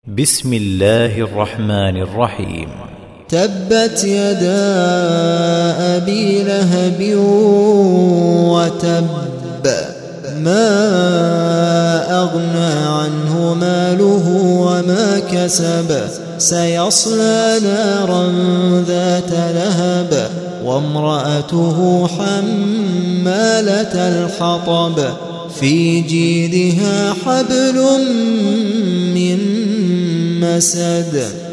بسم الله الرحمن الرحيم. تبت يدا أبي لهب وتب ما أغنى عنه ماله وما كسب سيصلى نارا ذات لهب وامرأته حمالة الحطب في جيدها حبل من مسد